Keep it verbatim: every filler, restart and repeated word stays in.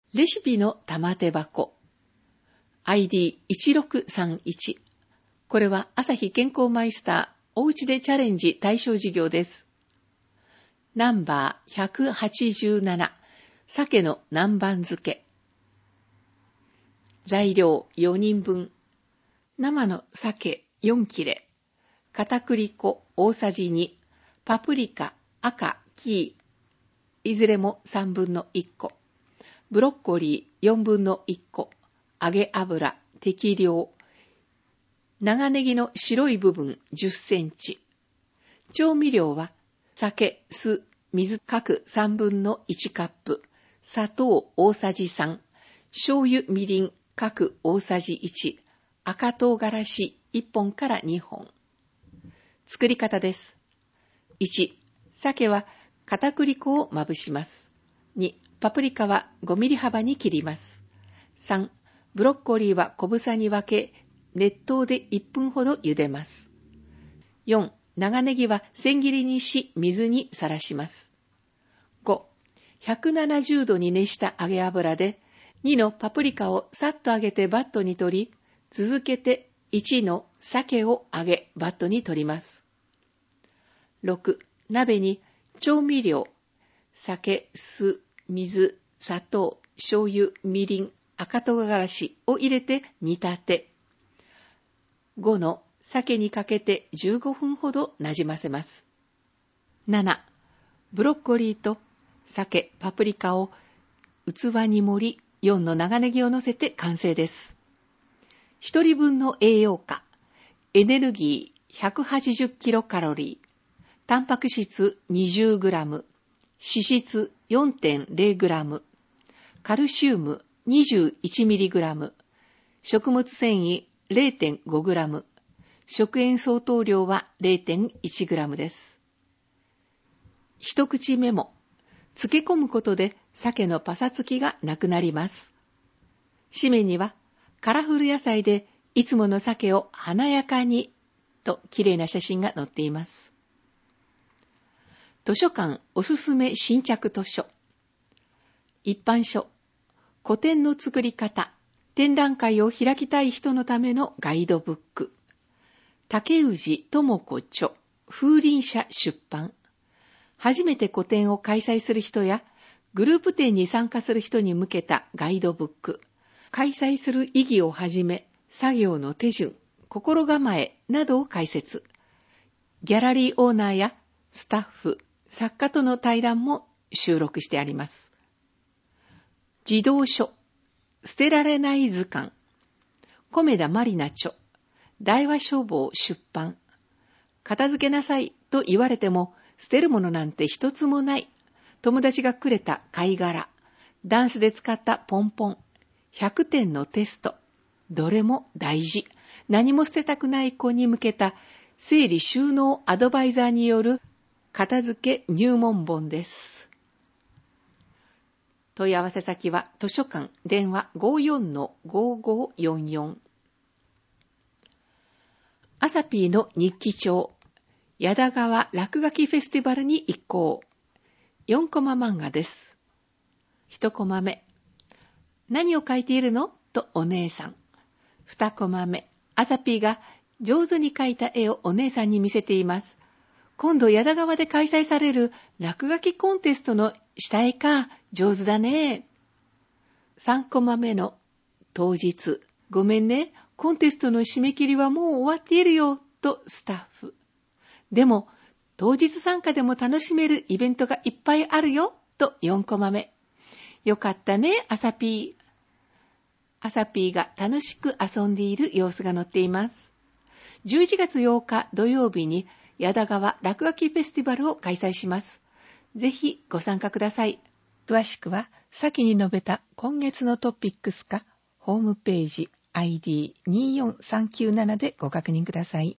レシピの玉手箱 アイディーいちろくさんいち。 これは朝日健康マイスターおうちでチャレンジ対象事業です。ナンバーひゃくはちじゅうなな、鮭の南蛮漬け。材料よにんぶん。生の鮭よん切れ、片栗粉大さじに、パプリカ赤黄いずれもさんぶんのいっこ、ブロッコリーよんぶんのいっこ、揚げ油適量、長ネギの白い部分じゅっセンチ。調味料は酒、酢、水各さんぶんのいちカップ、砂糖大さじさん、醤油みりん各大さじいち、赤唐辛子いっぽんからにほん。作り方です。いち、鮭は片栗粉をまぶします。に、パプリカはごミリ幅に切ります。さん、ブロッコリーは小房に分け、熱湯でいっぷんほど茹でます。よん、長ネギは千切りにし水にさらします。ご、ひゃくななじゅうどに熱した揚げ油でにのパプリカをさっと揚げてバットに取り、続けていちの鮭を揚げバットに取ります。ろく、鍋に調味料、酒、酢、水、砂糖、醤油、みりん、赤唐辛子を入れて煮立て。ごの鮭にかけてじゅうごふんほどなじませます。なな、ブロッコリーと鮭、パプリカを器に盛り、よんの長ネギを乗せて完成です。ひとりぶんの栄養価、エネルギーひゃくはちじゅうキロカロリー、タンパク質にじゅうグラム、脂質 よんてんゼログラム、カルシウム にじゅういちミリグラム、食物繊維 ゼロてんごグラム、食塩相当量は ゼロてんいちグラムです。一口メモ。漬け込むことで鮭のパサつきがなくなります。紙面にはカラフル野菜でいつもの鮭を華やかにと綺麗な写真が載っています。図書館おすすめ新着図書。一般書。古典の作り方。展覧会を開きたい人のためのガイドブック。竹氏智子著。風鈴社出版。初めて個展を開催する人やグループ展に参加する人に向けたガイドブック。開催する意義をはじめ、作業の手順、心構えなどを解説。ギャラリーオーナーやスタッフ、作家との対談も収録してあります。児童書、捨てられない図鑑。米田まりな著。大和書房出版。片付けなさいと言われても、捨てるものなんて一つもない。友達がくれた貝殻。ダンスで使ったポンポン。ひゃくてんのテスト。どれも大事。何も捨てたくない子に向けた整理収納アドバイザーによる片付け入門本です。問い合わせ先は図書館電話 ごよんのごごよんよん。アサピーの日記帳。矢田川落書きフェスティバルに一行。よんコマ漫画です。いちコマ目。何を描いているのとお姉さん。にコマ目。アサピーが上手に描いた絵をお姉さんに見せています。今度矢田川で開催される落書きコンテストの下絵か、上手だね。さんコマ目の当日。ごめんね、コンテストの締め切りはもう終わっているよ、とスタッフ。でも、当日参加でも楽しめるイベントがいっぱいあるよ、とよんコマ目。よかったね、アサピー。アサピーが楽しく遊んでいる様子が載っています。じゅういちがつようか土曜日に矢田川落書きフェスティバルを開催します。ぜひご参加ください。詳しくは先に述べた今月のトピックスかホームページ アイディーにーよんさんきゅうなな でご確認ください。